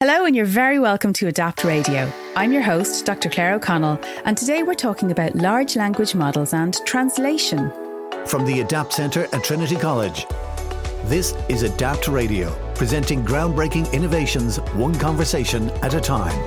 Hello, and you're very welcome to Adapt Radio. I'm your host, Dr. Claire O'Connell, and today we're talking about large language models and translation. From the Adapt Centre at Trinity College, this is Adapt Radio, presenting groundbreaking innovations, one conversation at a time.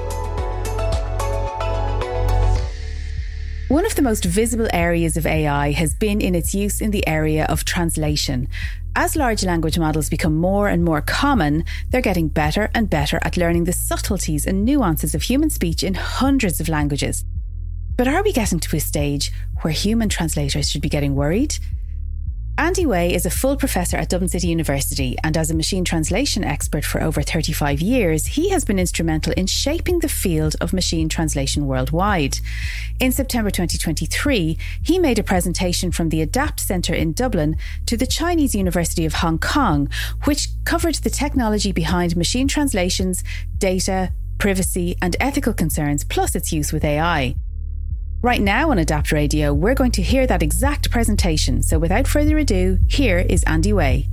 One of the most visible areas of AI has been in its use in the area of translation. As large language models become more and more common, they're getting better and better at learning the subtleties and nuances of human speech in hundreds of languages. But are we getting to a stage where human translators should be getting worried? Andy Way is a full professor at Dublin City University, and as a machine translation expert for over 35 years, he has been instrumental in shaping the field of machine translation worldwide. In September 2023, he made a presentation from the Adapt Centre in Dublin to the Chinese University of Hong Kong, which covered the technology behind machine translations, data, privacy, and ethical concerns, plus its use with AI. Right now on Adapt Radio, we're going to hear that exact presentation. So without further ado, here is Andy Way.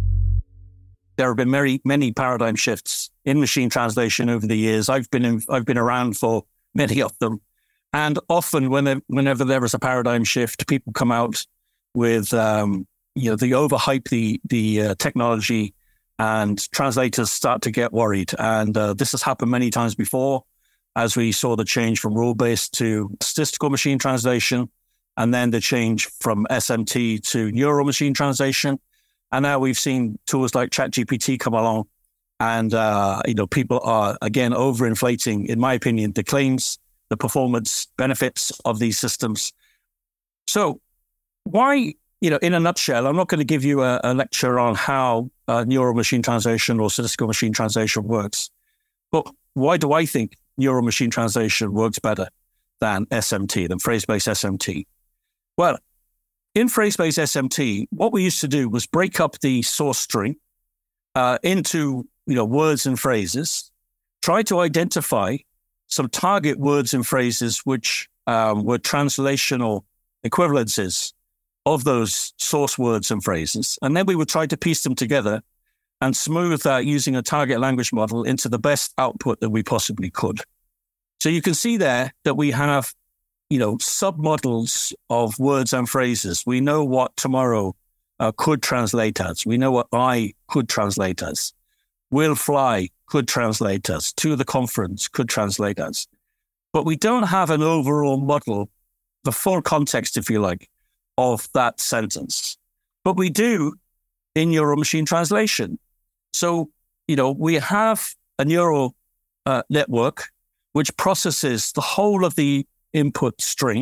There have been many paradigm shifts in machine translation over the years. I've been around for many of them, and often whenever there is a paradigm shift, people come out with they overhype the technology, and translators start to get worried. And this has happened many times before, as we saw the change from rule-based to statistical machine translation, and then the change from SMT to neural machine translation. And now we've seen tools like ChatGPT come along, and people are again overinflating, in my opinion, the claims, the performance benefits of these systems. So why, in a nutshell, I'm not going to give you a lecture on how neural machine translation or statistical machine translation works, but why do I think neural machine translation works better than SMT, than phrase-based SMT? Well, in phrase-based SMT, what we used to do was break up the source string into words and phrases, try to identify some target words and phrases which were translational equivalences of those source words and phrases, and then we would try to piece them together and smooth that using a target language model into the best output that we possibly could. So you can see there that we have, submodels of words and phrases. We know what tomorrow could translate as. We know what I could translate as. Will fly could translate as. To the conference could translate as. But we don't have an overall model, the full context, if you like, of that sentence. But we do in neural machine translation. So, we have a neural network which processes the whole of the input string,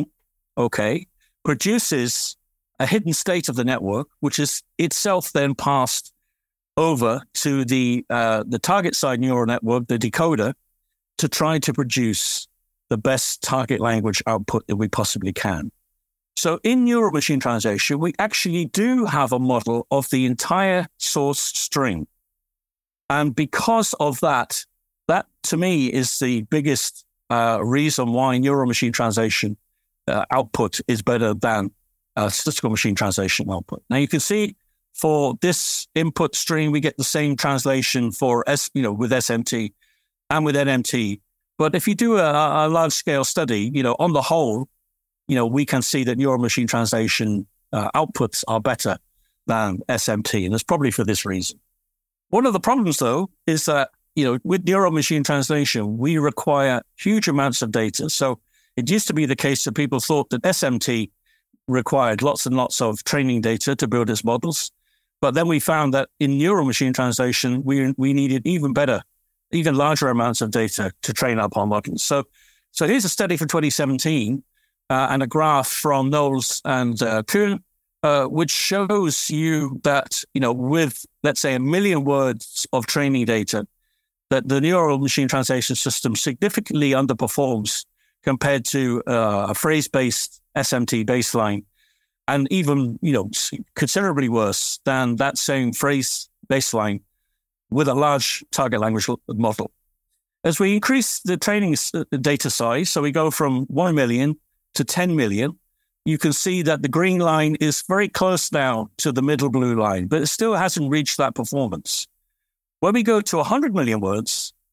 produces a hidden state of the network, which is itself then passed over to the target side neural network, the decoder, to try to produce the best target language output that we possibly can. So in neural machine translation, we actually do have a model of the entire source string. And because of that to me is the biggest reason why neural machine translation output is better than statistical machine translation output. Now you can see for this input string, we get the same translation for with SMT and with NMT. But if you do a large scale study, on the whole, we can see that neural machine translation outputs are better than SMT, and it's probably for this reason. One of the problems, though, is that, with neural machine translation, we require huge amounts of data. So it used to be the case that people thought that SMT required lots and lots of training data to build its models. But then we found that in neural machine translation, we needed even larger amounts of data to train up our models. So here's a study from 2017 and a graph from Knowles and Kuhn, which shows you that, with, let's say, 1 million words of training data, that the neural machine translation system significantly underperforms compared to a phrase-based SMT baseline, and even, considerably worse than that same phrase baseline with a large target language model. As we increase the training data size, so we go from 1 million to 10 million, you can see that the green line is very close now to the middle blue line, but it still hasn't reached that performance. When we go to 100 million words,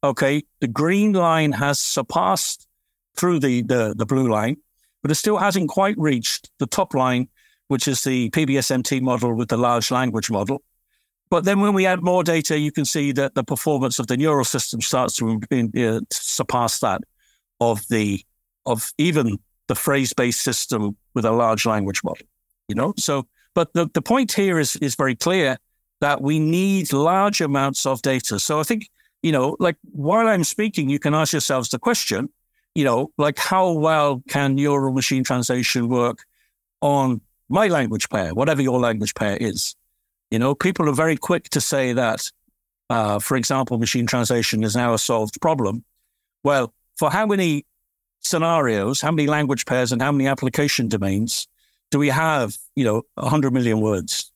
okay, the green line has surpassed through the blue line, but it still hasn't quite reached the top line, which is the PBSMT model with the large language model. But then when we add more data, you can see that the performance of the neural system starts to surpass that of even the phrase-based system with a large language model, So, but the point here is very clear that we need large amounts of data. So I think, like while I'm speaking, you can ask yourselves the question, like how well can neural machine translation work on my language pair, whatever your language pair is? People are very quick to say that, for example, machine translation is now a solved problem. Well, for how many scenarios, how many language pairs and how many application domains do we have, 100 million words,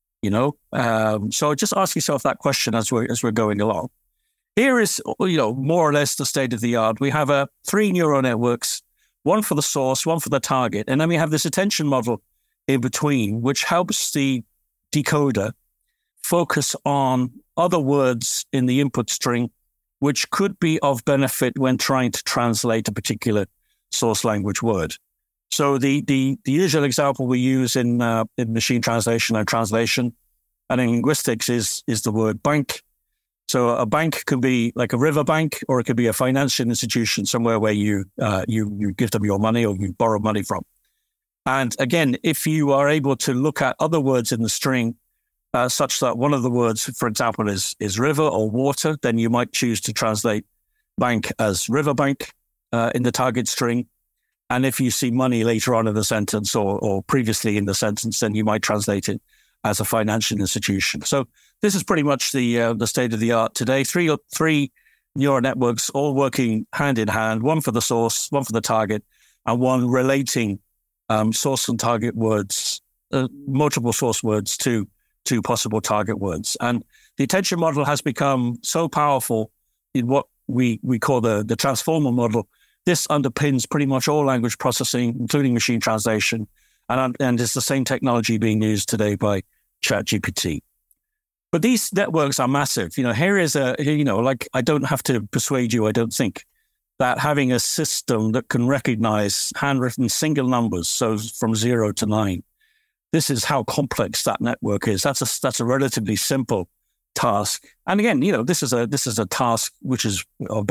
So just ask yourself that question as we're going along. Here is, more or less the state of the art. We have 3 neural networks, one for the source, one for the target. And then we have this attention model in between, which helps the decoder focus on other words in the input string, which could be of benefit when trying to translate a particular source language word. So the usual example we use in machine translation and translation and in linguistics is the word bank. So a bank can be like a river bank, or it could be a financial institution somewhere where you give them your money or you borrow money from. And again, if you are able to look at other words in the string, such that one of the words, for example, is river or water, then you might choose to translate bank as riverbank in the target string. And if you see money later on in the sentence or previously in the sentence, then you might translate it as a financial institution. So this is pretty much the state of the art today. Three neural networks all working hand in hand, one for the source, one for the target, and one relating source and target words, multiple source words to possible target words. And the attention model has become so powerful in what we call the transformer model. This underpins pretty much all language processing, including machine translation, and it's the same technology being used today by ChatGPT. But these networks are massive. Here is I don't have to persuade you, I don't think, that having a system that can recognize handwritten single numbers, so from 0 to 9, this is how complex that network is. That's a relatively simple task. And again, this is a task which is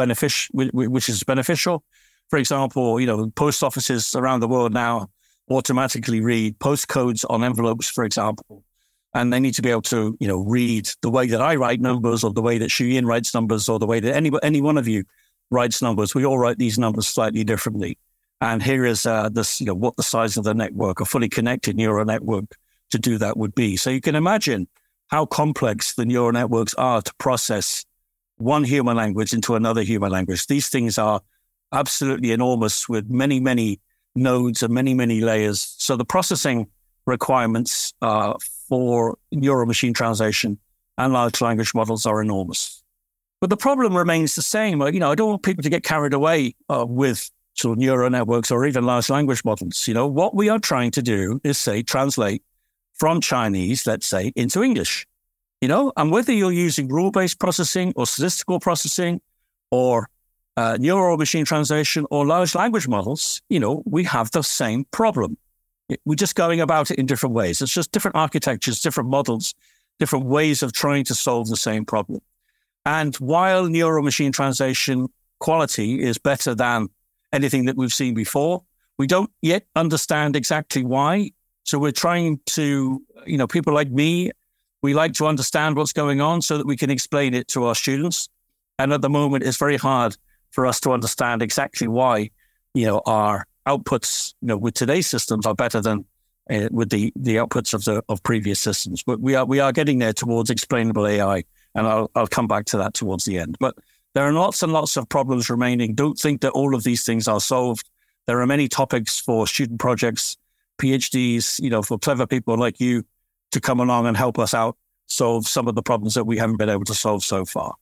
beneficial. For example, post offices around the world now automatically read postcodes on envelopes, for example, and they need to be able to read the way that I write numbers, or the way that Shuyin writes numbers, or the way that any one of you writes numbers. We all write these numbers slightly differently. And here is what the size of the network, a fully connected neural network, to do that would be. So you can imagine how complex the neural networks are to process one human language into another human language. These things are absolutely enormous, with many, many nodes and many, many layers. So the processing requirements for neural machine translation and large language models are enormous. But the problem remains the same. I don't want people to get carried away with sort of neural networks or even large language models. What we are trying to do is, say, translate from Chinese, let's say, into English. And whether you're using rule-based processing or statistical processing or neural machine translation or large language models, we have the same problem. We're just going about it in different ways. It's just different architectures, different models, different ways of trying to solve the same problem. And while neural machine translation quality is better than anything that we've seen before, we don't yet understand exactly why. So we're trying to, people like me, we like to understand what's going on so that we can explain it to our students. And at the moment, it's very hard for us to understand exactly why, our outputs, with today's systems are better than with the outputs of previous systems. But we are getting there towards explainable AI, and I'll come back to that towards the end. But there are lots and lots of problems remaining. Don't think that all of these things are solved. There are many topics for student projects, PhDs, for clever people like you to come along and help us out solve some of the problems that we haven't been able to solve so far.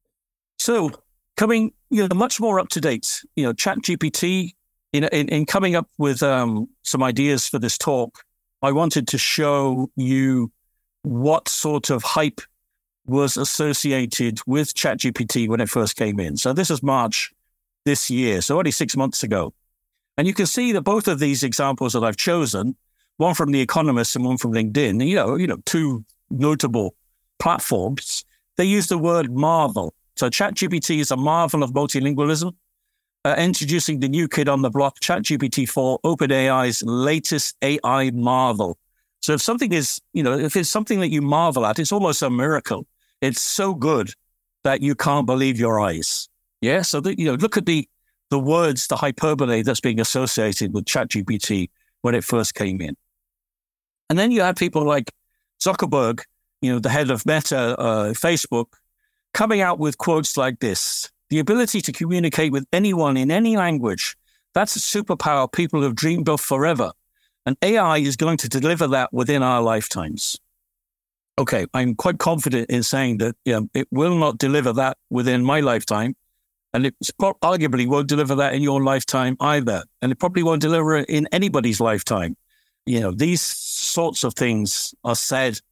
So coming, much more up to date, ChatGPT, in coming up with some ideas for this talk, I wanted to show you what sort of hype was associated with ChatGPT when it first came in. So this is March this year, so only 6 months ago. And you can see that both of these examples that I've chosen, one from The Economist and one from LinkedIn, you know, two notable platforms, they use the word marvel. So ChatGPT is a marvel of multilingualism, introducing the new kid on the block, ChatGPT-4, OpenAI's latest AI marvel. So if something is, you know, if it's something that you marvel at, it's almost a miracle. It's so good that you can't believe your eyes. Yeah. So, you know, look at the words, the hyperbole that's being associated with ChatGPT when it first came in. And then you have people like Zuckerberg, you know, the head of Meta, Facebook, coming out with quotes like this: the ability to communicate with anyone in any language, that's a superpower people have dreamed of forever. And AI is going to deliver that within our lifetimes. Okay, I'm quite confident in saying that it will not deliver that within my lifetime. And it arguably won't deliver that in your lifetime either. And it probably won't deliver it in anybody's lifetime. You know, these sorts of things are said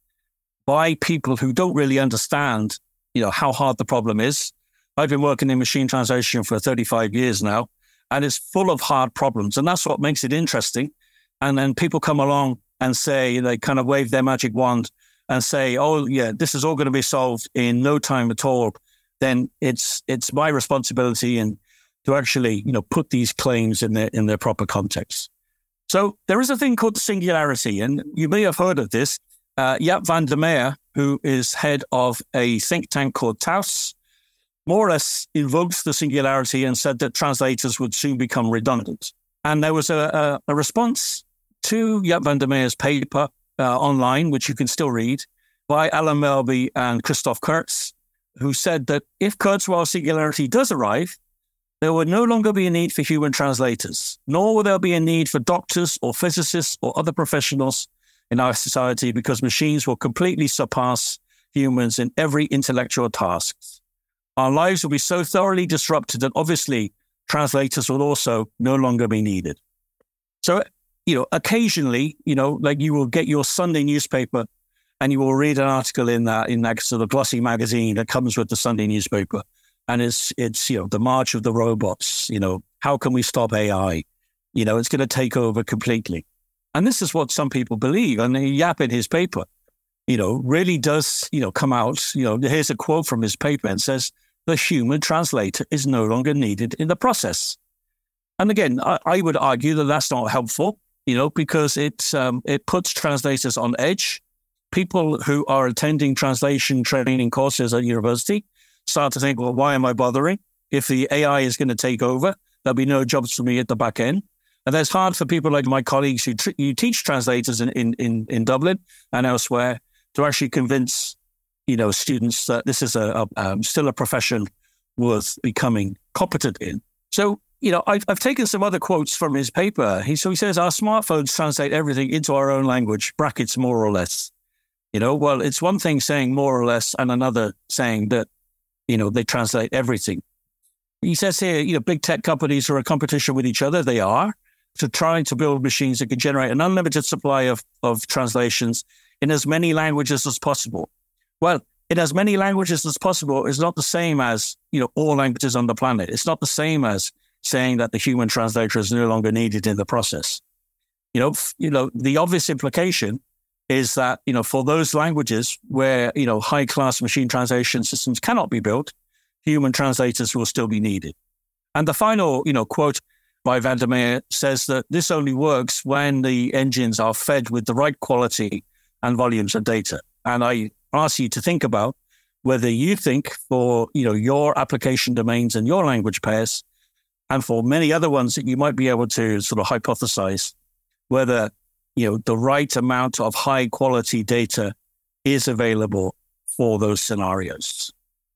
by people who don't really understand, you know, how hard the problem is. I've been working in machine translation for 35 years now, and it's full of hard problems. And that's what makes it interesting. And then people come along and say, they kind of wave their magic wand and say, oh, yeah, this is all going to be solved in no time at all. Then it's my responsibility and to actually, you know, put these claims in their proper context. So there is a thing called the singularity, and you may have heard of this. Jaap van der Meer, who is head of a think tank called Taos, more or less invoked the singularity and said that translators would soon become redundant. And there was a response to Jaap van der Meer's paper online, which you can still read, by Alan Melby and Christoph Kurtz, who said that if Kurzweil's singularity does arrive, there would no longer be a need for human translators, nor will there be a need for doctors or physicists or other professionals in our society, because machines will completely surpass humans in every intellectual task. Our lives will be so thoroughly disrupted that obviously translators will also no longer be needed. So, you know, occasionally, you know, like you will get your Sunday newspaper and you will read an article in that sort of glossy magazine that comes with the Sunday newspaper. And it's, you know, the march of the robots, you know, how can we stop AI? You know, it's going to take over completely. And this is what some people believe. And Jaap in his paper, you know, really does, you know, come out, you know, here's a quote from his paper and says, the human translator is no longer needed in the process. And again, I would argue that that's not helpful, you know, because it puts translators on edge. People who are attending translation training courses at university start to think, well, why am I bothering? If the AI is going to take over, there'll be no jobs for me at the back end. And that's hard for people like my colleagues who teach translators in Dublin and elsewhere to actually convince, you know, students that this is still a profession worth becoming competent in. So, you know, I've taken some other quotes from his paper. He says, our smartphones translate everything into our own language, brackets more or less. You know, well, it's one thing saying more or less and another saying that, you know, they translate everything. He says here, you know, big tech companies are in competition with each other. They are to try to build machines that can generate an unlimited supply of translations in as many languages as possible. Well, in as many languages as possible is not the same as, you know, all languages on the planet. It's not the same as saying that the human translator is no longer needed in the process. You know, the obvious implication is that, you know, for those languages where, you know, high-class machine translation systems cannot be built, human translators will still be needed. And the final, you know, quote by van der Meer says that this only works when the engines are fed with the right quality and volumes of data. And I ask you to think about whether you think for, you know, your application domains and your language pairs, and for many other ones that you might be able to sort of hypothesize, whether, you know, the right amount of high quality data is available for those scenarios.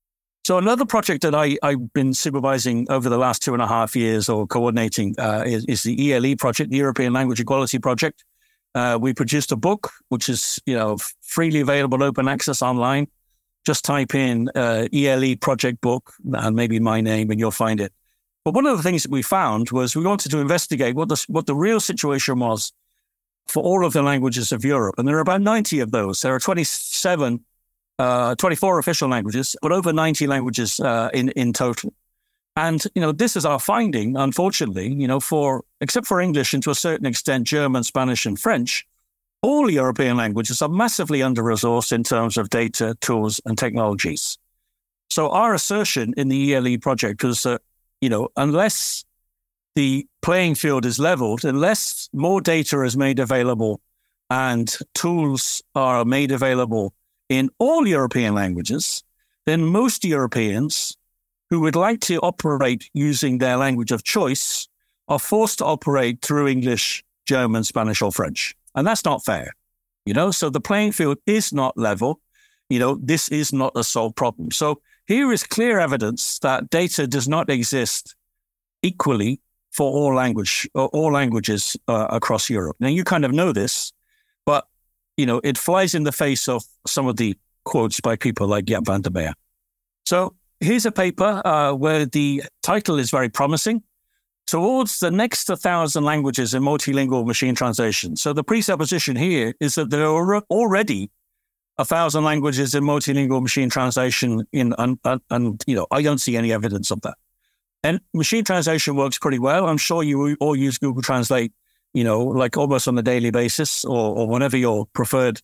So another project that I've been supervising over the last 2.5 years or coordinating is the ELE project, the European Language Equality Project. We produced a book, which is, you know, freely available, open access online. Just type in ELE project book and maybe my name and you'll find it. But one of the things that we found was we wanted to investigate what the real situation was for all of the languages of Europe. And there are about 90 of those. There are 27 24 official languages, but over 90 languages in total. And, this is our finding, unfortunately, except for English and to a certain extent, German, Spanish, and French, all European languages are massively under-resourced in terms of data, tools, and technologies. So our assertion in the ELE project was that, unless the playing field is leveled, unless more data is made available and tools are made available in all European languages, then most Europeans who would like to operate using their language of choice are forced to operate through English, German, Spanish, or French. And that's not fair. So the playing field is not level. This is not a solved problem. So here is clear evidence that data does not exist equally for all languages across Europe. Now, you kind of know this, but, it flies in the face of some of the quotes by people like Jaap van der Meer. So here's a paper where the title is very promising. Towards the next 1,000 languages in multilingual machine translation. So the presupposition here is that there are already 1,000 languages in multilingual machine translation and I don't see any evidence of that. And machine translation works pretty well. I'm sure you all use Google Translate, like almost on a daily basis or whatever your preferred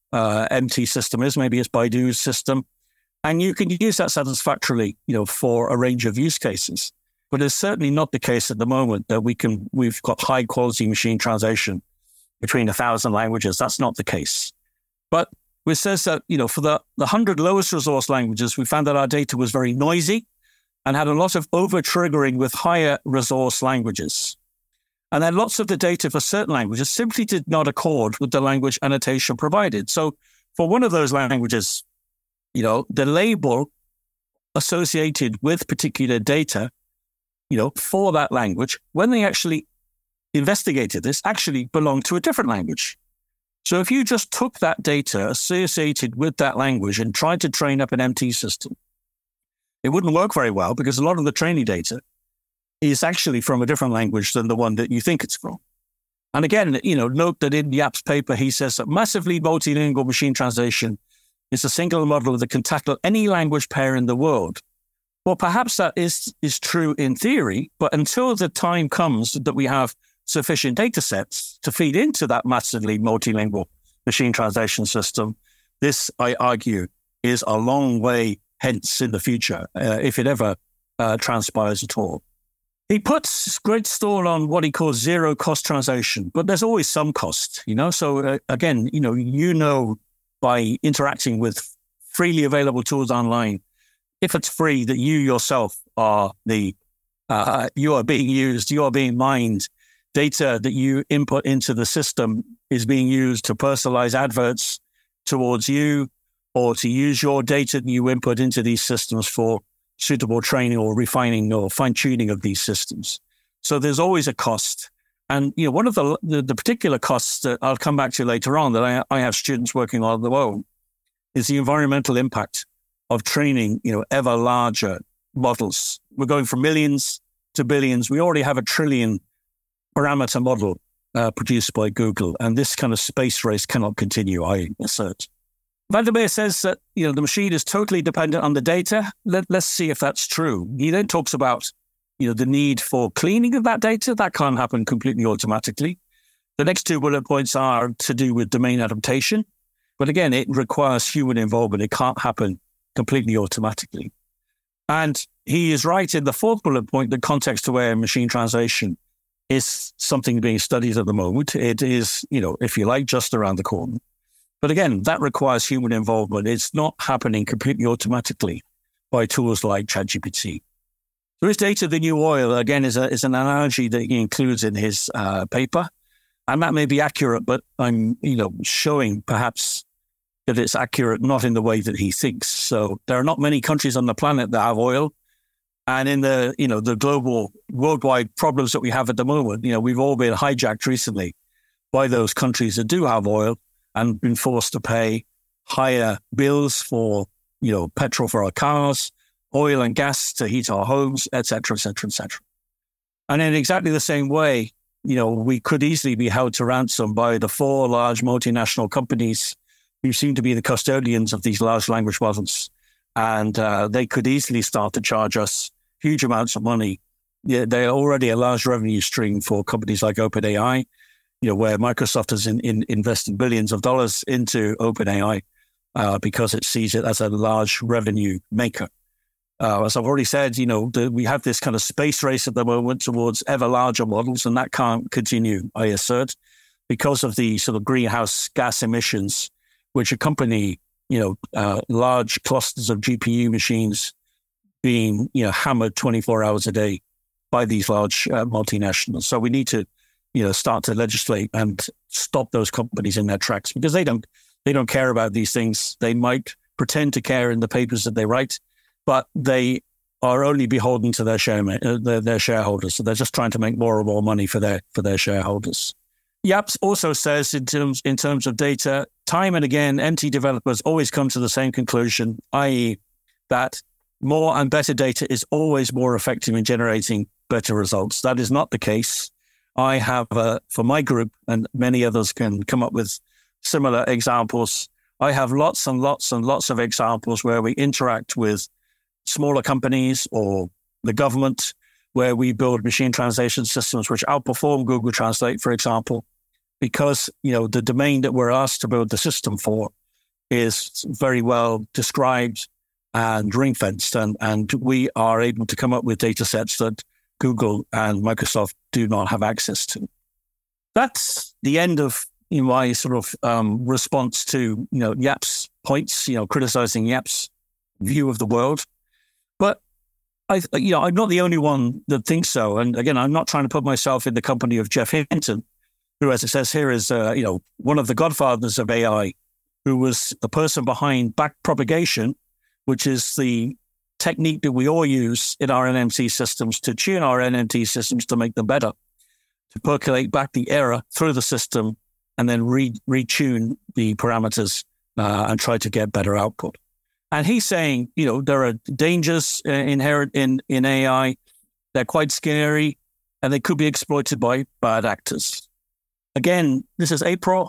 MT system is. Maybe it's Baidu's system. And you can use that satisfactorily, for a range of use cases. But it's certainly not the case at the moment that we've got high quality machine translation between 1,000 languages. That's not the case. But it says that, for the 100 lowest resource languages, we found that our data was very noisy and had a lot of over-triggering with higher resource languages. And then lots of the data for certain languages simply did not accord with the language annotation provided. So for one of those languages, the label associated with particular data, for that language, when they actually investigated this, actually belonged to a different language. So if you just took that data associated with that language and tried to train up an MT system, it wouldn't work very well because a lot of the training data is actually from a different language than the one that you think it's from. And again, note that in Jaap's paper, he says that massively multilingual machine translation is a single model that can tackle any language pair in the world. Well, perhaps that is true in theory, but until the time comes that we have sufficient data sets to feed into that massively multilingual machine translation system, this, I argue, is a long way hence in the future, if it ever transpires at all. He puts great store on what he calls zero cost translation, but there's always some cost, So again, by interacting with freely available tools online, if it's free, that you yourself are you are being used, you are being mined. Data that you input into the system is being used to personalize adverts towards you or to use your data that you input into these systems for suitable training or refining or fine-tuning of these systems. So there's always a cost. And, one of the particular costs that I'll come back to later on that I have students working on the moment is the environmental impact of training, ever larger models. We're going from millions to billions. We already have a trillion parameter model produced by Google. And this kind of space race cannot continue, I assert. Van der Meer says that, the machine is totally dependent on the data. Let's see if that's true. He then talks about, the need for cleaning of that data. That can't happen completely automatically. The next two bullet points are to do with domain adaptation. But again, it requires human involvement. It can't happen completely automatically. And he is right in the fourth bullet point that context-aware machine translation is something being studied at the moment. It is, if you like, just around the corner. But again, that requires human involvement. It's not happening completely automatically by tools like ChatGPT. So is data the new oil? Again, is an analogy that he includes in his paper. And that may be accurate, but I'm, showing perhaps that it's accurate not in the way that he thinks. So there are not many countries on the planet that have oil. And in the, the global, worldwide problems that we have at the moment, we've all been hijacked recently by those countries that do have oil and been forced to pay higher bills for, petrol for our cars, oil and gas to heat our homes, et cetera, et cetera, et cetera. And in exactly the same way, we could easily be held to ransom by the 4 large multinational companies, who seem to be the custodians of these large language models. And they could easily start to charge us huge amounts of money. Yeah, they're already a large revenue stream for companies like OpenAI, where Microsoft has invested billions of dollars into OpenAI because it sees it as a large revenue maker. As I've already said, we have this kind of space race at the moment towards ever larger models, and that can't continue, I assert, because of the sort of greenhouse gas emissions which accompany, large clusters of GPU machines being, hammered 24 hours a day by these large multinationals. So we need to, start to legislate and stop those companies in their tracks, because they don't care about these things. They might pretend to care in the papers that they write, but they are only beholden to their shareholders. So they're just trying to make more and more money for their shareholders. Yaps also says in terms of data, time and again, MT developers always come to the same conclusion, i.e. that more and better data is always more effective in generating better results. That is not the case. I have, for my group, and many others can come up with similar examples, I have lots and lots and lots of examples where we interact with smaller companies or the government, where we build machine translation systems which outperform Google Translate, for example, because, the domain that we're asked to build the system for is very well described and ring-fenced, and we are able to come up with data sets that Google and Microsoft do not have access to. That's the end of my sort of response to, Yap's points, criticizing Yap's view of the world. But I'm not the only one that thinks so. And again, I'm not trying to put myself in the company of Geoff Hinton, who, as it says here, is one of the godfathers of AI, who was the person behind backpropagation, which is the technique that we all use in our NMT systems to tune our NMT systems to make them better, to percolate back the error through the system and then retune the parameters and try to get better output. And he's saying, there are dangers inherent in AI. They're quite scary, and they could be exploited by bad actors. Again, this is April.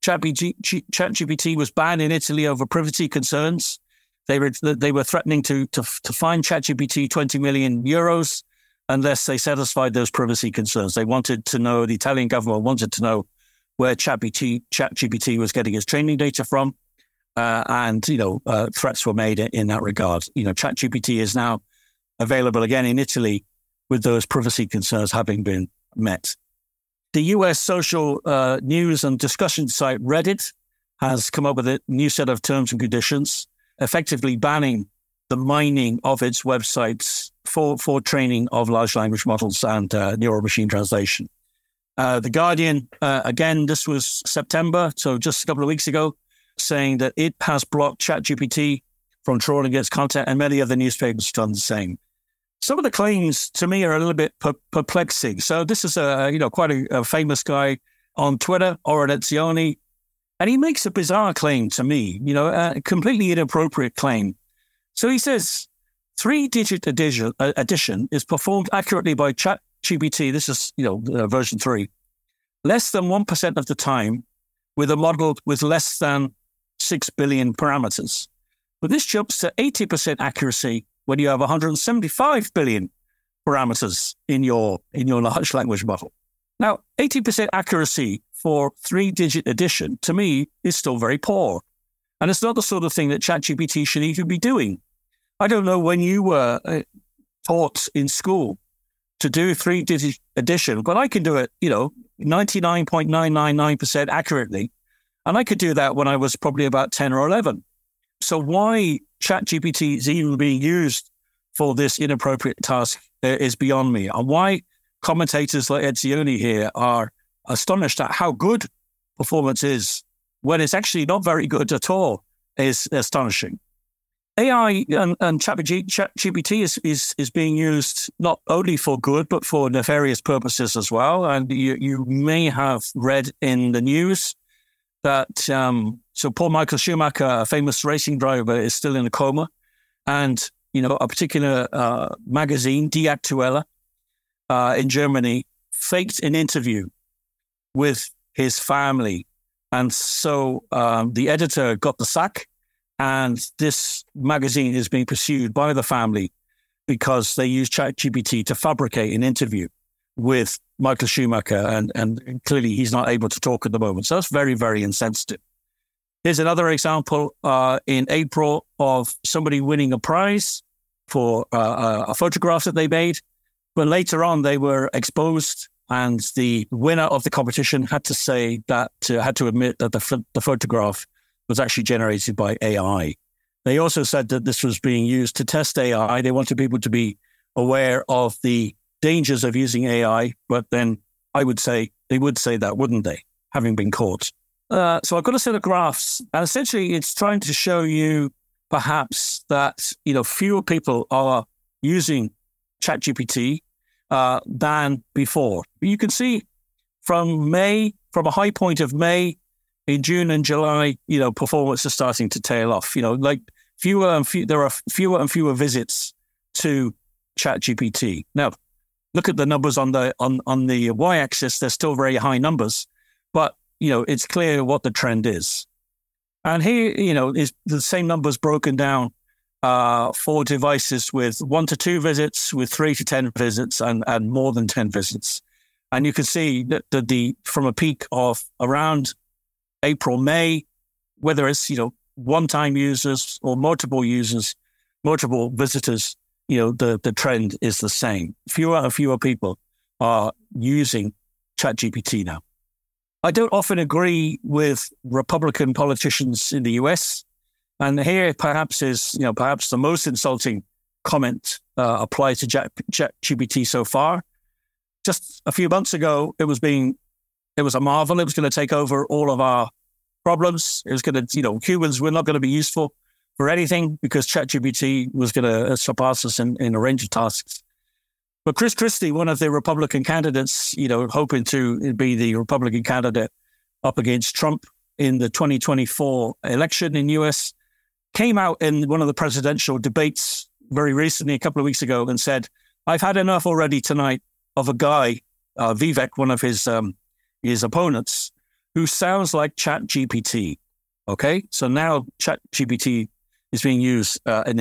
ChatGPT was banned in Italy over privacy concerns. They were threatening to fine ChatGPT 20 million euros unless they satisfied those privacy concerns. They wanted to know, the Italian government wanted to know where ChatGPT was getting its training data from. And threats were made in that regard. ChatGPT is now available again in Italy with those privacy concerns having been met. The US social news and discussion site Reddit has come up with a new set of terms and conditions, effectively banning the mining of its websites for training of large language models and neural machine translation. The Guardian, again, this was September, so just a couple of weeks ago, saying that it has blocked ChatGPT from trawling its content, and many other newspapers have done the same. Some of the claims to me are a little bit perplexing. So this is quite a famous guy on Twitter, Ora Lezioni, and he makes a bizarre claim to me, a completely inappropriate claim. So he says 3-digit addition is performed accurately by ChatGPT. This is version 3, less than 1% of the time with a model with less than 6 billion parameters. But this jumps to 80% accuracy when you have 175 billion parameters in your large language model. Now, 80% accuracy for 3-digit addition, to me, is still very poor. And it's not the sort of thing that ChatGPT should even be doing. I don't know when you were taught in school to do 3-digit addition, but I can do it, 99.999% accurately. And I could do that when I was probably about 10 or 11. So why ChatGPT is even being used for this inappropriate task is beyond me. And why commentators like Lezioni here are astonished at how good performance is when it's actually not very good at all is astonishing. AI and ChatGPT is being used not only for good, but for nefarious purposes as well. And you may have read in the news that so Paul Michael Schumacher, a famous racing driver, is still in a coma. And, a particular magazine, Die Aktuelle, in Germany, faked an interview with his family And so the editor got the sack, and this magazine is being pursued by the family because they use ChatGPT to fabricate an interview with Michael Schumacher, and clearly he's not able to talk at the moment. So that's very, very insensitive. Here's another example in April of somebody winning a prize for a photograph that they made. But later on, they were exposed, and the winner of the competition had to say that, had to admit that the photograph was actually generated by AI. They also said that this was being used to test AI. They wanted people to be aware of the dangers of using AI, but then I would say they would say that, wouldn't they, having been caught? So I've got a set of graphs, and essentially it's trying to show you perhaps that, fewer people are using ChatGPT than before. You can see from a high point of May, in June and July, performance is starting to tail off. There are fewer and fewer visits to ChatGPT. Now, look at the numbers on the y-axis. They're still very high numbers, but it's clear what the trend is. And here, is the same numbers broken down for devices with 1 to 2 visits, with 3 to 10 visits, and more than 10 visits. And you can see that from a peak of around April, May, whether it's, one-time users or multiple users, multiple visitors, the trend is the same. Fewer and fewer people are using ChatGPT now. I don't often agree with Republican politicians in the US. And here perhaps is, perhaps the most insulting comment applied to ChatGPT so far. Just a few months ago, it was a marvel. It was going to take over all of our problems. It was going to, humans were not going to be useful for anything because ChatGPT was going to surpass us in a range of tasks. But Chris Christie, one of the Republican candidates, hoping to be the Republican candidate up against Trump in the 2024 election in US, came out in one of the presidential debates very recently, a couple of weeks ago, and said, I've had enough already tonight of a guy, Vivek, one of his opponents, who sounds like ChatGPT. Okay, so now ChatGPT is being used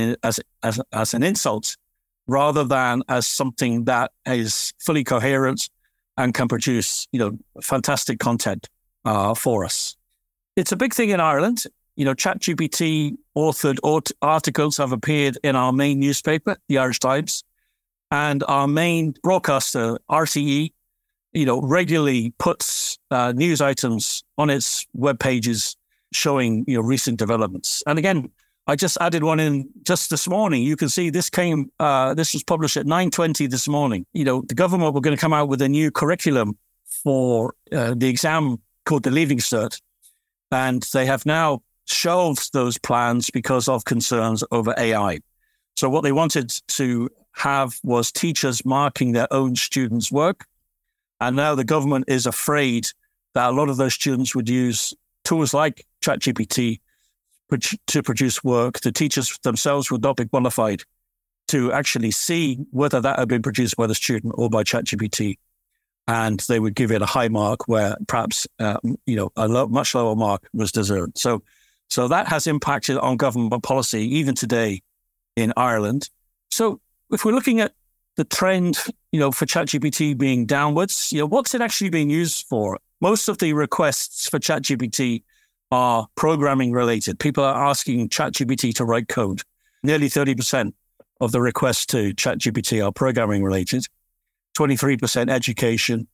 as an insult rather than as something that is fully coherent and can produce, fantastic content for us. It's a big thing in Ireland. ChatGPT authored articles have appeared in our main newspaper, the Irish Times, and our main broadcaster, RTE, regularly puts news items on its web pages showing, recent developments. And again, I just added one in just this morning. You can see this was published at 9:20 this morning. The government were going to come out with a new curriculum for the exam called the Leaving Cert. And they have now shelved those plans because of concerns over AI. So what they wanted to have was teachers marking their own students' work. And now the government is afraid that a lot of those students would use tools like ChatGPT to produce work. The teachers themselves would not be qualified to actually see whether that had been produced by the student or by ChatGPT. And they would give it a high mark where perhaps, a much lower mark was deserved. So that has impacted on government policy even today in Ireland. So if we're looking at the trend, for ChatGPT being downwards, what's it actually being used for? Most of the requests for ChatGPT are programming related. People are asking ChatGPT to write code. Nearly 30% of the requests to ChatGPT are programming related, 23% education,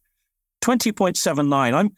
20.79%,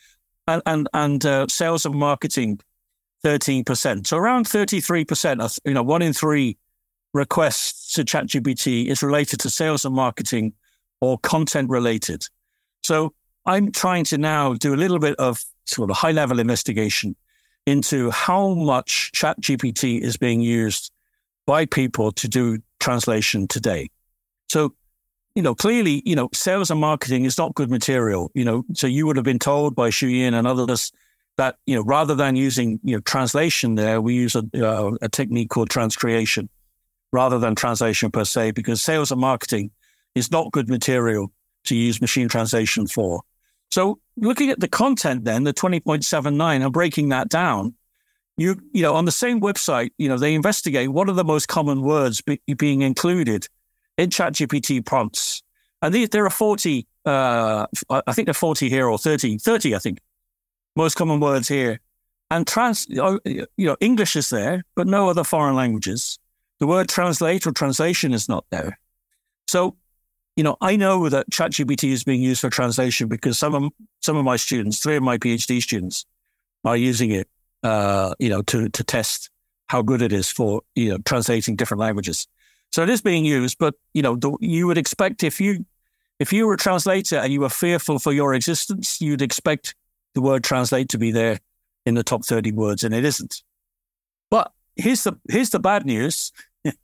and sales and marketing, 13%. So around 33%, 1 in 3 requests to ChatGPT is related to sales and marketing or content related. So I'm trying to now do a little bit of sort of high level investigation into how much ChatGPT is being used by people to do translation today. So, clearly, sales and marketing is not good material, so you would have been told by Shuyin and others that, rather than using, translation there, we use a technique called transcreation rather than translation per se, because sales and marketing is not good material to use machine translation for. So looking at the content then, the 20.79, and breaking that down, you know, on the same website, you know, they investigate what are the most common words being included in ChatGPT prompts. And there are 40, I think there are 40 here, or 30, I think, most common words here. And English is there, but no other foreign languages. The word translate or translation is not there. So, you know, I know that ChatGPT is being used for translation because some of my students, 3 of my PhD students, are using it, to test how good it is for, you know, translating different languages. So it is being used, but, you know, you would expect if you were a translator and you were fearful for your existence, you'd expect the word translate to be there in the top 30 words, and it isn't. But here's the bad news.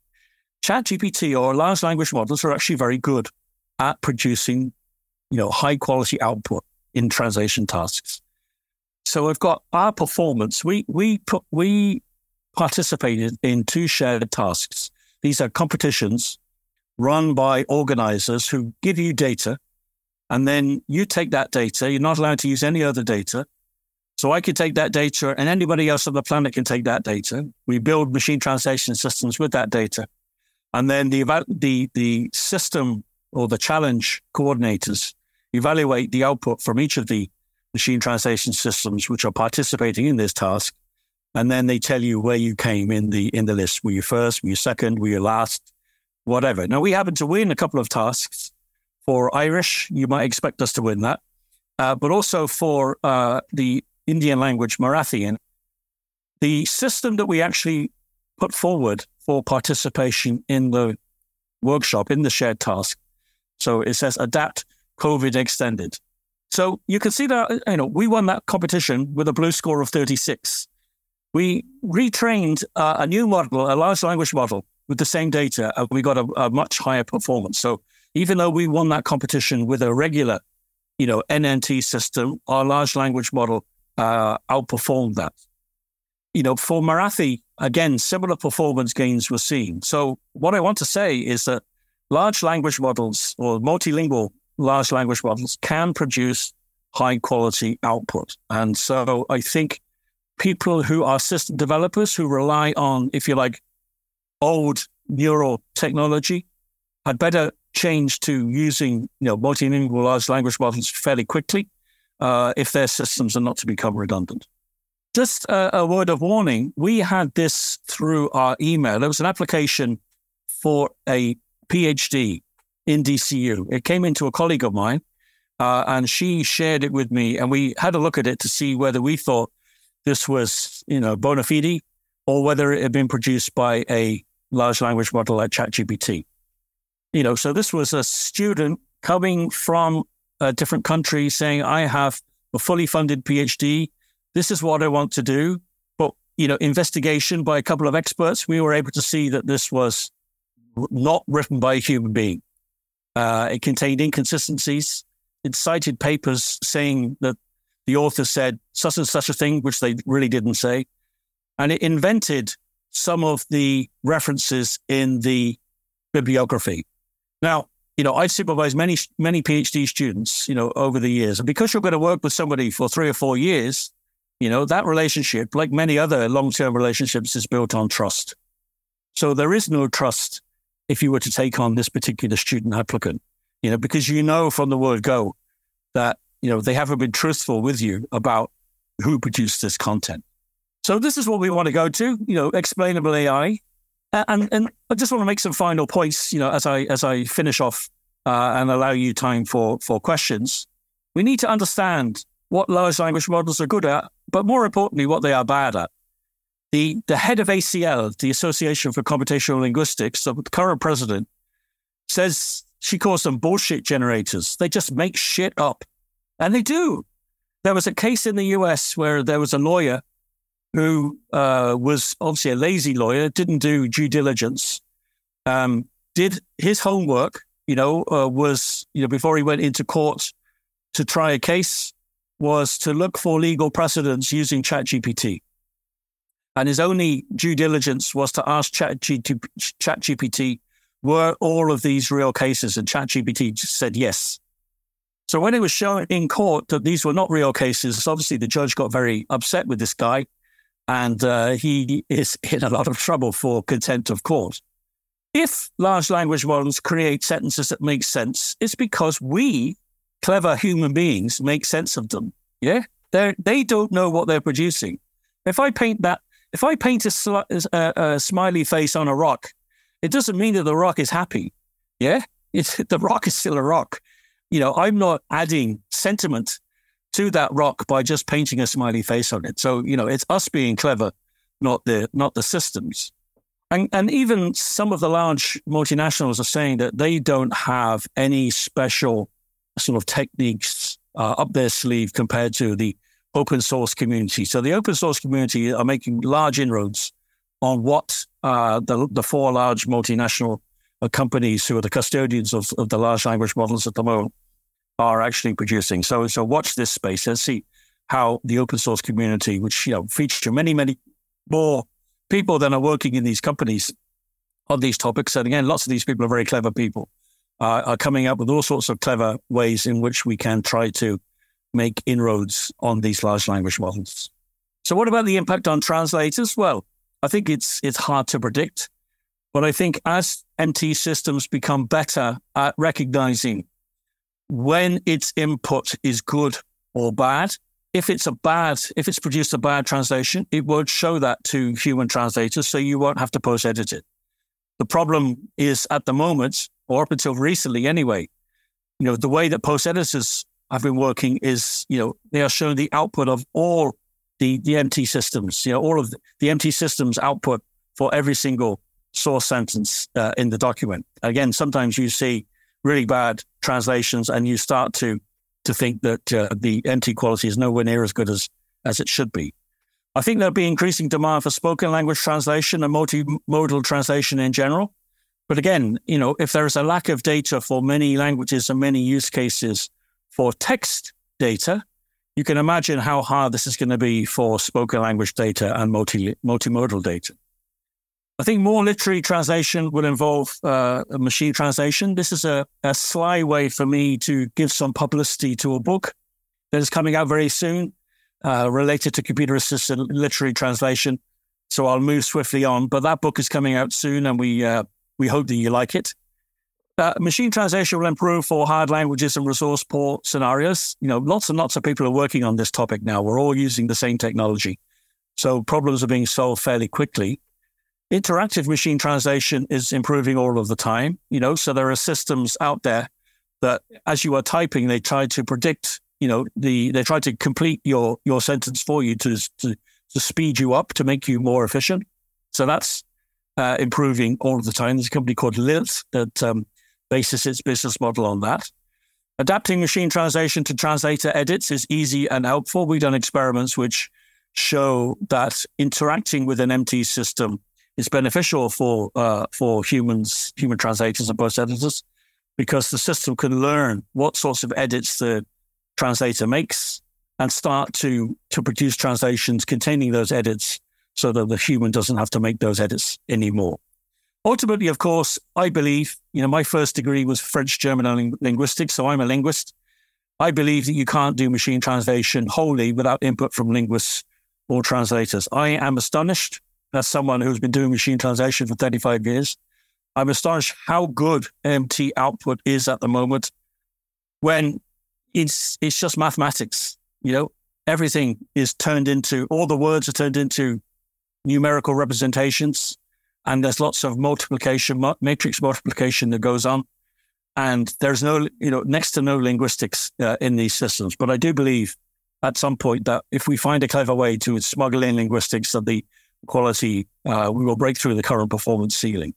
ChatGPT or large language models are actually very good at producing, you know, high quality output in translation tasks. So we've got our performance. We participated in 2 shared tasks. These are competitions run by organizers who give you data, and then you take that data. You're not allowed to use any other data. So I could take that data, and anybody else on the planet can take that data. We build machine translation systems with that data. And then the system or the challenge coordinators evaluate the output from each of the machine translation systems which are participating in this task. And then they tell you where you came in the list. Were you first? Were you second? Were you last? Whatever. Now, we happen to win a couple of tasks. For Irish, you might expect us to win that. But also for the Indian language Marathian, the system that we actually put forward for participation in the workshop, in the shared task. So it says adapt COVID extended. So you can see that, you know, we won that competition with a blue score of 36. We retrained a new model, a large language model with the same data. We got a much higher performance. So even though we won that competition with a regular, you know, NNT system, our large language model outperformed that. You know, for Marathi, again, similar performance gains were seen. So what I want to say is that large language models or multilingual large language models can produce high quality output. And so I think people who are system developers who rely on, if you like, old neural technology had better change to using, you know, multilingual large language models fairly quickly if their systems are not to become redundant. Just a word of warning, we had this through our email. There was an application for a PhD in DCU. It came into a colleague of mine and she shared it with me, and we had a look at it to see whether we thought this was, you know, bona fide or whether it had been produced by a large language model like ChatGPT. You know, so this was a student coming from a different country saying, I have a fully funded PhD. This is what I want to do. But, you know, investigation by a couple of experts, we were able to see that this was not written by a human being. It contained inconsistencies. It cited papers saying that the author said such and such a thing, which they really didn't say. And it invented some of the references in the bibliography. Now, you know, I've supervised many PhD students, you know, over the years. And because you're going to work with somebody for 3 or 4 years, you know, that relationship, like many other long-term relationships, is built on trust. So there is no trust if you were to take on this particular student applicant, you know, because you know from the word go that, you know, they haven't been truthful with you about who produced this content. So this is what we want to go to, you know, explainable AI. And I just want to make some final points, you know, as I finish off and allow you time for questions. We need to understand what large language models are good at, but more importantly, what they are bad at. The head of ACL, the Association for Computational Linguistics, the current president, says she calls them bullshit generators. They just make shit up. And they do. There was a case in the US where there was a lawyer who was obviously a lazy lawyer, didn't do due diligence, did his homework, you know, was, you know, before he went into court to try a case, was to look for legal precedents using ChatGPT. And his only due diligence was to ask ChatGPT, were all of these real cases? And ChatGPT just said yes. So when it was shown in court that these were not real cases, obviously the judge got very upset with this guy, and he is in a lot of trouble for contempt of court. If large language models create sentences that make sense, it's because we, clever human beings, make sense of them. Yeah, they don't know what they're producing. If I paint a smiley face on a rock, it doesn't mean that the rock is happy. Yeah, the rock is still a rock. I'm not adding sentiment to that rock by just painting a smiley face on it. So, it's us being clever, not the systems. And even some of the large multinationals are saying that they don't have any special sort of techniques up their sleeve compared to the open source community. So the open source community are making large inroads on what the four large multinational companies who are the custodians of the large language models at the moment are actually producing. So watch this space and see how the open source community, which features many, many more people than are working in these companies on these topics. And again, lots of these people are very clever people, are coming up with all sorts of clever ways in which we can try to make inroads on these large language models. So what about the impact on translators? Well, I think it's hard to predict, but I think as MT systems become better at recognizing when its input is good or bad, if it's produced a bad translation, it won't show that to human translators, so you won't have to post-edit it. The problem is at the moment, or up until recently anyway, the way that post-editors have been working is, they are showing the output of all the MT systems, all of the MT systems output for every single source sentence in the document. Again, sometimes you see really bad translations and you start to think that the MT quality is nowhere near as good as it should be. I think there'll be increasing demand for spoken language translation and multimodal translation in general. But again, if there is a lack of data for many languages and many use cases for text data, you can imagine how hard this is going to be for spoken language data and multimodal data. I think more literary translation will involve machine translation. This is a sly way for me to give some publicity to a book that is coming out very soon related to computer-assisted literary translation. So I'll move swiftly on. But that book is coming out soon, and we hope that you like it. Machine translation will improve for hard languages and resource poor scenarios. Lots and lots of people are working on this topic now. We're all using the same technology. So problems are being solved fairly quickly. Interactive machine translation is improving all of the time, so there are systems out there that as you are typing, they try to predict, they try to complete your sentence for you to speed you up, to make you more efficient. So that's improving all of the time. There's a company called Lilt that bases its business model on that. Adapting machine translation to translator edits is easy and helpful. We've done experiments which show that interacting with an MT system is beneficial for human translators and post editors, because the system can learn what sorts of edits the translator makes and start to produce translations containing those edits so that the human doesn't have to make those edits anymore. Ultimately, of course, I believe, my first degree was French, German, and linguistics, so I'm a linguist. I believe that you can't do machine translation wholly without input from linguists or translators. I am astonished, as someone who's been doing machine translation for 35 years, I'm astonished how good MT output is at the moment when it's just mathematics. Everything is turned into, all the words are turned into numerical representations, and there's lots of multiplication, matrix multiplication that goes on. And there's next to no linguistics in these systems. But I do believe at some point that if we find a clever way to smuggle in linguistics, that the quality, we will break through the current performance ceiling.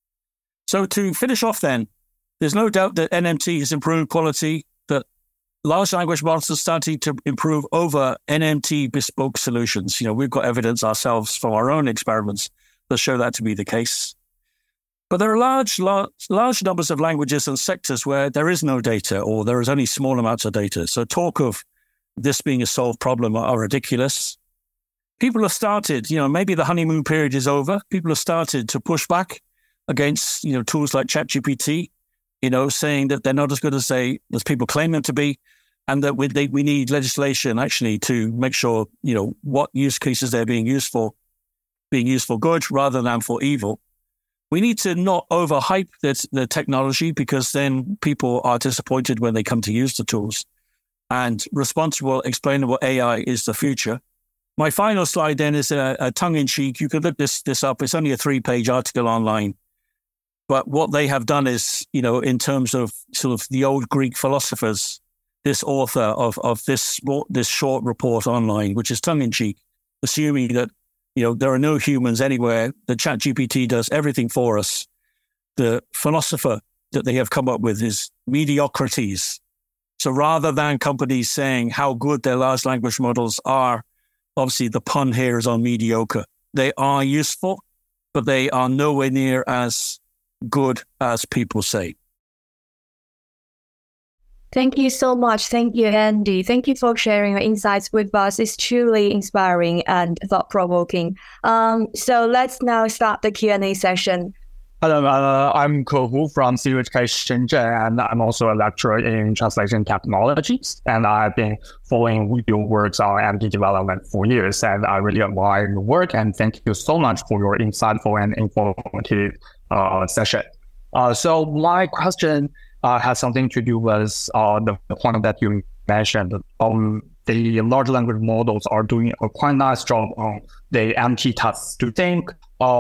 So to finish off then, there's no doubt that NMT has improved quality, that large language models are starting to improve over NMT bespoke solutions. We've got evidence ourselves from our own experiments that show that to be the case. But there are large numbers of languages and sectors where there is no data, or there is only small amounts of data. So talk of this being a solved problem are ridiculous. People have started, maybe the honeymoon period is over. People have started to push back against, tools like ChatGPT saying that they're not as good as people claim them to be, and that we need legislation actually to make sure, what use cases they're being used for good rather than for evil. We need to not overhype the technology, because then people are disappointed when they come to use the tools. And responsible, explainable AI is the future. My final slide then is a tongue-in-cheek. You could look this up. It's only a 3-page article online. But what they have done is, in terms of sort of the old Greek philosophers, this author of this short report online, which is tongue-in-cheek, assuming that, there are no humans anywhere, that ChatGPT does everything for us. The philosopher that they have come up with is mediocrities. So rather than companies saying how good their large language models are, obviously the pun here is on mediocre. They are useful, but they are nowhere near as good as people say. Thank you so much. Thank you, Andy. Thank you for sharing your insights with us. It's truly inspiring and thought-provoking. So let's now start the Q&A session. Hello, I'm Ke Hu from CUHK Shenzhen, and I'm also a lecturer in translation technologies. And I've been following your works on MT development for years, and I really admire your work. And thank you so much for your insightful and informative session. So my question has something to do with the point that you mentioned. The large language models are doing a quite nice job on the MT tasks. Do you think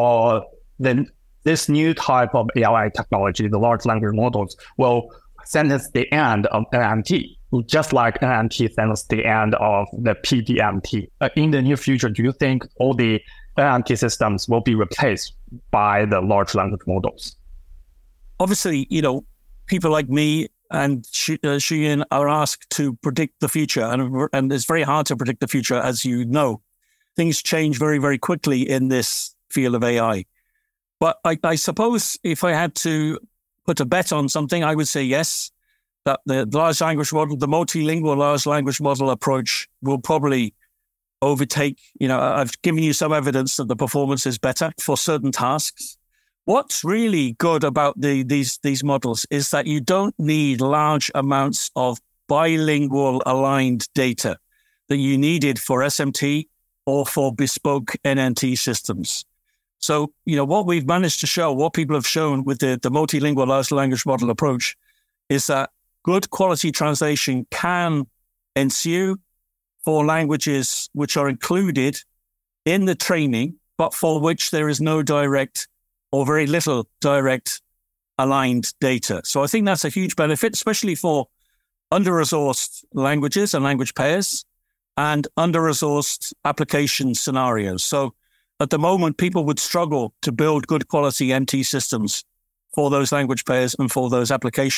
this new type of AI technology, the large language models, will sentence the end of NMT, just like NMT sentenced the end of the PBMT? In the near future, do you think all the NMT systems will be replaced by the large language models? Obviously, people like me and Shuyin are asked to predict the future, and it's very hard to predict the future, as you know. Things change very, very quickly in this field of AI. But I suppose if I had to put a bet on something, I would say yes, that the large language model, the multilingual large language model approach will probably overtake. I've given you some evidence that the performance is better for certain tasks. What's really good about these models is that you don't need large amounts of bilingual aligned data that you needed for SMT or for bespoke NNT systems. So, what we've managed to show, what people have shown with the multilingual large language model approach is that good quality translation can ensue for languages which are included in the training, but for which there is no direct or very little direct aligned data. So I think that's a huge benefit, especially for under-resourced languages and language pairs and under-resourced application scenarios. So at the moment, people would struggle to build good quality MT systems for those language pairs and for those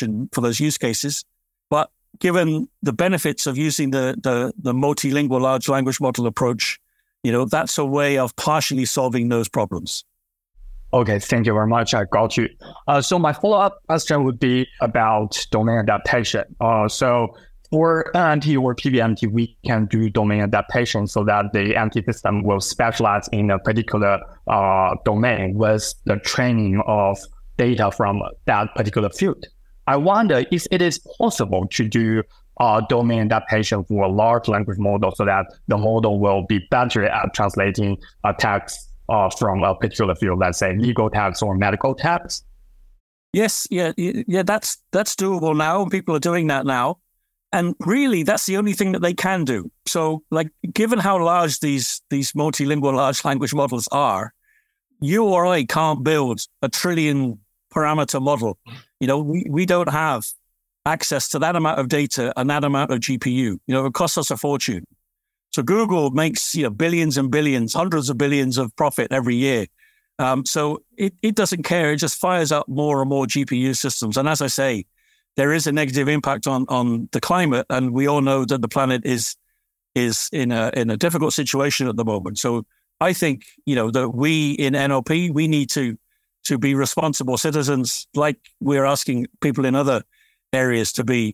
use cases. But given the benefits of using the multilingual large language model approach, that's a way of partially solving those problems. Okay, thank you very much. I got you. So my follow-up question would be about domain adaptation. So for NNT or PBMT, we can do domain adaptation so that the MT system will specialize in a particular domain with the training of data from that particular field. I wonder if it is possible to do domain adaptation for a large language model so that the model will be better at translating text from a particular field, let's say legal text or medical text. Yes, yeah, that's doable now. People are doing that now. And really, that's the only thing that they can do. So, given how large these multilingual large language models are, you or I can't build a trillion parameter model. We don't have access to that amount of data and that amount of GPU. It costs us a fortune. So Google makes billions and billions, hundreds of billions of profit every year. So it doesn't care. It just fires up more and more GPU systems. And as I say, there is a negative impact on the climate, and we all know that the planet is in a difficult situation at the moment. So I think that we in NLP, we need to be responsible citizens, like we're asking people in other areas to be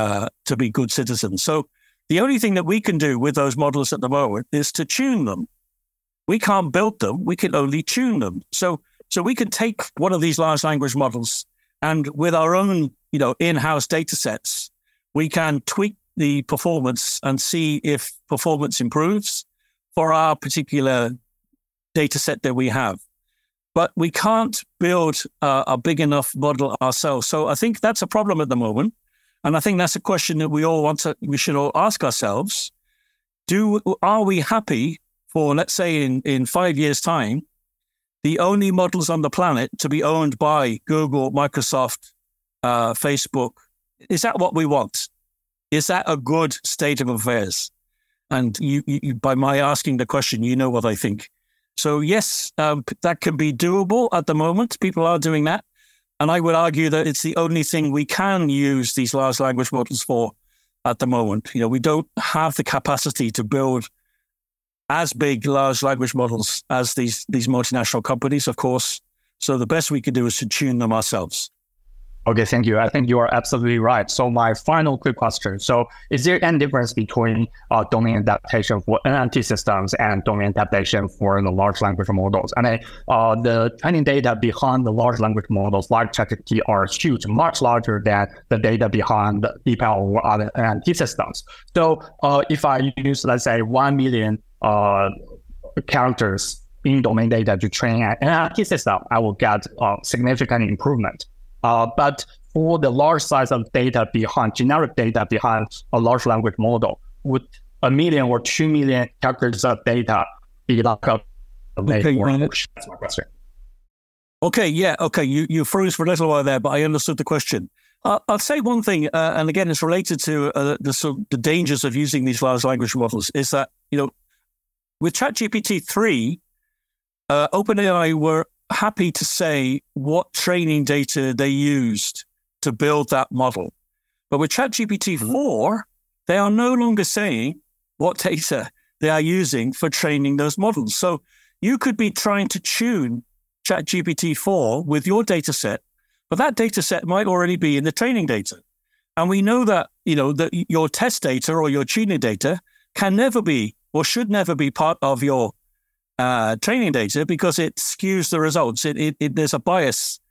good citizens. So the only thing that we can do with those models at the moment is to tune them. We can't build them; we can only tune them. So we can take one of these large language models And with our own, in-house data sets, we can tweak the performance and see if performance improves for our particular data set that we have. But we can't build a big enough model ourselves. So I think that's a problem at the moment. And I think that's a question that we should all ask ourselves. Are we happy for, let's say in 5 years' time, the only models on the planet to be owned by Google, Microsoft, Facebook? Is that what we want? Is that a good state of affairs? And you by my asking the question, you know what I think. So yes, that can be doable at the moment. People are doing that. And I would argue that it's the only thing we can use these large language models for at the moment. We don't have the capacity to build as big large language models as these multinational companies, of course. So the best we can do is to tune them ourselves. Okay, thank you. I think you are absolutely right. So my final quick question. So is there any difference between domain adaptation for NLP systems and domain adaptation for the large language models? I mean, the training data behind the large language models like ChatGPT are huge, much larger than the data behind the DeepL or other NLP systems. So if I use, let's say, 1 million characters in domain data to train an NLP system, I will get significant improvement. But for the large size of generic data behind a large language model, would 1 million or 2 million characters of data be like a That's my question. Okay, yeah, okay. You froze for a little while there, but I understood the question. I'll say one thing, and again, it's related to the dangers of using these large language models, is that, with ChatGPT 3, OpenAI were happy to say what training data they used to build that model. But with ChatGPT 4, they are no longer saying what data they are using for training those models. So you could be trying to tune ChatGPT 4 with your data set, but that data set might already be in the training data. And we know that, that your test data or your tuning data can never be or should never be part of your training data because it skews the results. There's a bias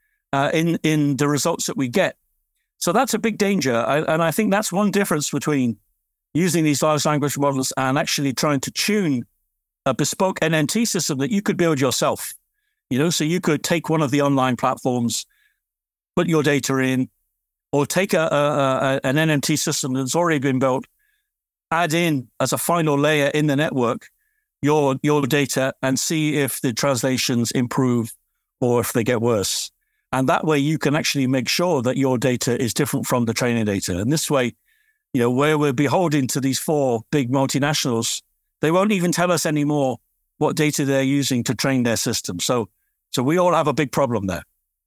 in the results that we get. So that's a big danger. And I think that's one difference between using these large language models and actually trying to tune a bespoke NNT system that you could build yourself. So you could take one of the online platforms, put your data in, or take an NNT system that's already been built, add in as a final layer in the network your data and see if the translations improve or if they get worse. And that way you can actually make sure that your data is different from the training data. And this way, where we're beholden to these 4 big multinationals, they won't even tell us anymore what data they're using to train their system. So we all have a big problem there.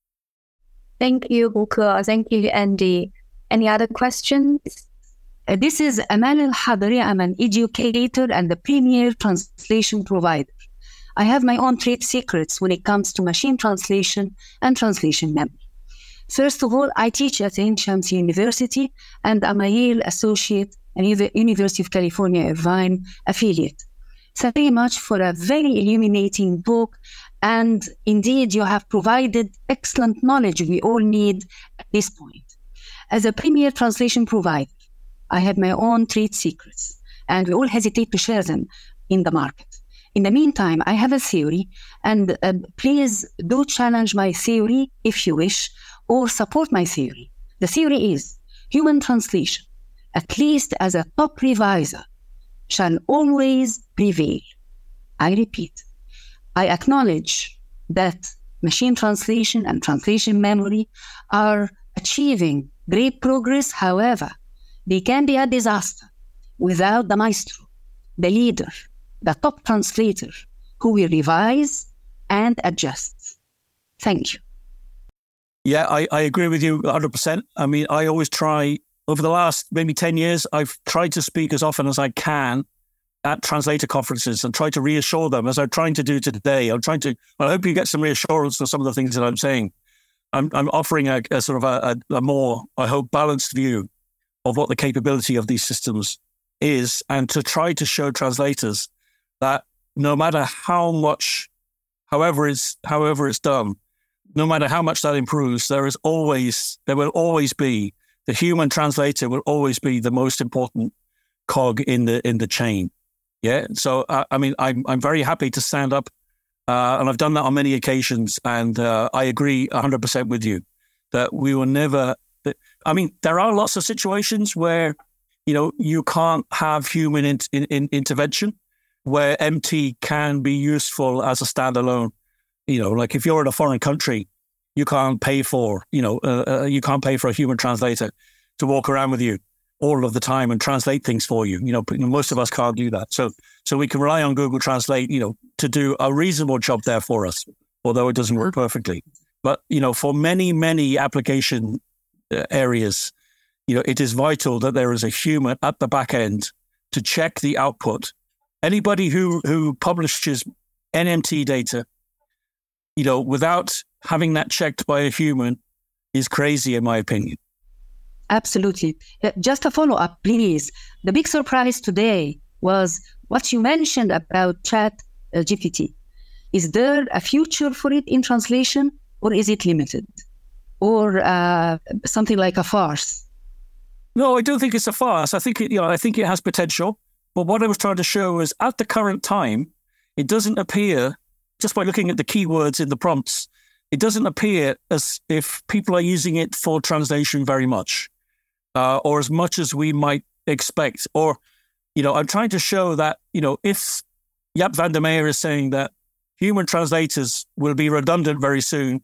Thank you, Buka. Thank you, Andy. Any other questions? This is Amal Al-Hadri. I'm an educator and the premier translation provider. I have my own trade secrets when it comes to machine translation and translation memory. First of all, I teach at Ain Shams University and I'm a Yale associate and University of California, Irvine affiliate. Thank you very much for a very illuminating book. And indeed, you have provided excellent knowledge we all need at this point. As a premier translation provider, I have my own trade secrets, and we all hesitate to share them in the market. In the meantime, I have a theory, and please do challenge my theory if you wish, or support my theory. The theory is human translation, at least as a top reviser, shall always prevail. I repeat, I acknowledge that machine translation and translation memory are achieving great progress. However, they can be a disaster without the maestro, the leader, the top translator who will revise and adjust. Thank you. Yeah, I agree with you 100%. I mean, I always try, over the last maybe 10 years, I've tried to speak as often as I can at translator conferences and try to reassure them, as I'm trying to do today. I hope you get some reassurance for some of the things that I'm saying. I'm offering a sort of a more, I hope, balanced view of what the capability of these systems is, and to try to show translators that no matter how much, however it's done, no matter how much that improves, there will always be, the human translator will always be the most important cog in the chain. Yeah. So, I'm very happy to stand up, and I've done that on many occasions. And I agree 100% with you that we will never, there are lots of situations where, you can't have human intervention, where MT can be useful as a standalone. Like if you're in a foreign country, you can't pay for a human translator to walk around with you all of the time and translate things for you. Most of us can't do that. So we can rely on Google Translate, to do a reasonable job there for us, although it doesn't work perfectly. But, for many, many application areas, it is vital that there is a human at the back end to check the output. Anybody who publishes NMT data, without having that checked by a human is crazy, in my opinion. Absolutely. Just a follow-up, please. The big surprise today was what you mentioned about ChatGPT. Is there a future for it in translation, or is it limited? Or something like a farce? No, I don't think it's a farce. I think it has potential. But what I was trying to show is at the current time, it doesn't appear, just by looking at the keywords in the prompts, it doesn't appear as if people are using it for translation very much, or as much as we might expect. Or, I'm trying to show that, if Jaap van der Meer is saying that human translators will be redundant very soon,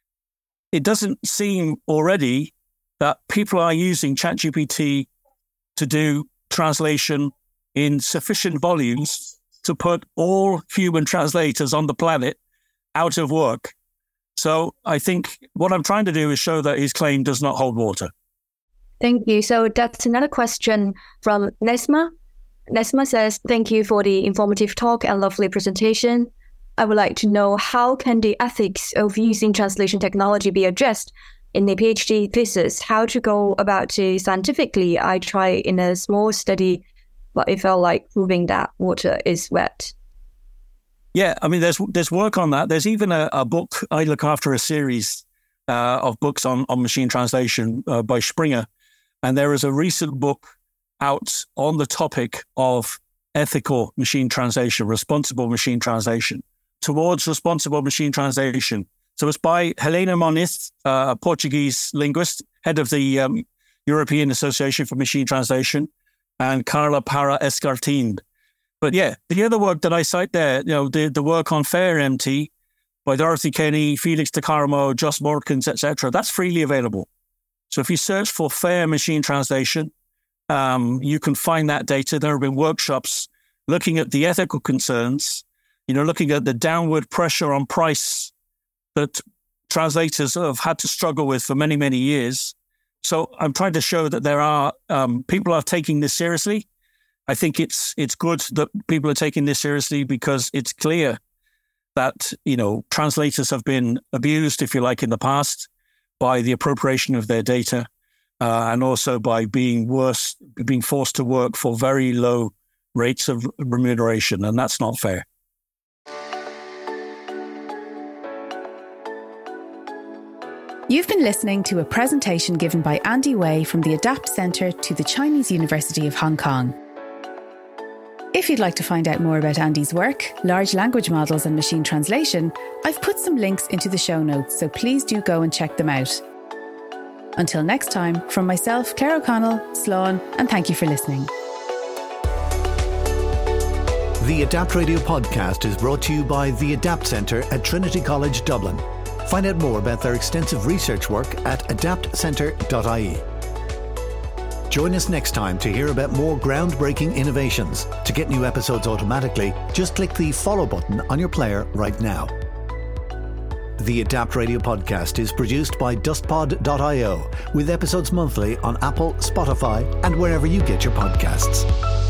it doesn't seem already that people are using ChatGPT to do translation in sufficient volumes to put all human translators on the planet out of work. So I think what I'm trying to do is show that his claim does not hold water. Thank you. So that's another question from Nesma. Nesma says, thank you for the informative talk and lovely presentation. I would like to know, how can the ethics of using translation technology be addressed in the PhD thesis? How to go about it scientifically? I tried in a small study, but it felt like proving that water is wet. Yeah, there's work on that. There's even a book. I look after a series of books on machine translation by Springer. And there is a recent book out on the topic of ethical machine translation, responsible machine translation, towards responsible machine translation. So it's by Helena Moniz, a Portuguese linguist, head of the European Association for Machine Translation, and Carla Para Escartin. But yeah, the other work that I cite there, the work on Fair MT by Dorothy Kenny, Felix de Carmo, Joss Morkins, etc., that's freely available. So if you search for Fair Machine Translation, you can find that data. There have been workshops looking at the ethical concerns, looking at the downward pressure on price that translators have had to struggle with for many, many years. So I'm trying to show that there are people are taking this seriously. I think it's good that people are taking this seriously because it's clear that, translators have been abused, if you like, in the past by the appropriation of their data and also by being forced to work for very low rates of remuneration. And that's not fair. You've been listening to a presentation given by Andy Wei from the ADAPT Centre to the Chinese University of Hong Kong. If you'd like to find out more about Andy's work, large language models and machine translation, I've put some links into the show notes, so please do go and check them out. Until next time, from myself, Claire O'Connell, Slán, and thank you for listening. The ADAPT Radio podcast is brought to you by the ADAPT Centre at Trinity College Dublin. Find out more about their extensive research work at adaptcentre.ie. Join us next time to hear about more groundbreaking innovations. To get new episodes automatically, just click the follow button on your player right now. The ADAPT Radio podcast is produced by dustpod.io with episodes monthly on Apple, Spotify, and wherever you get your podcasts.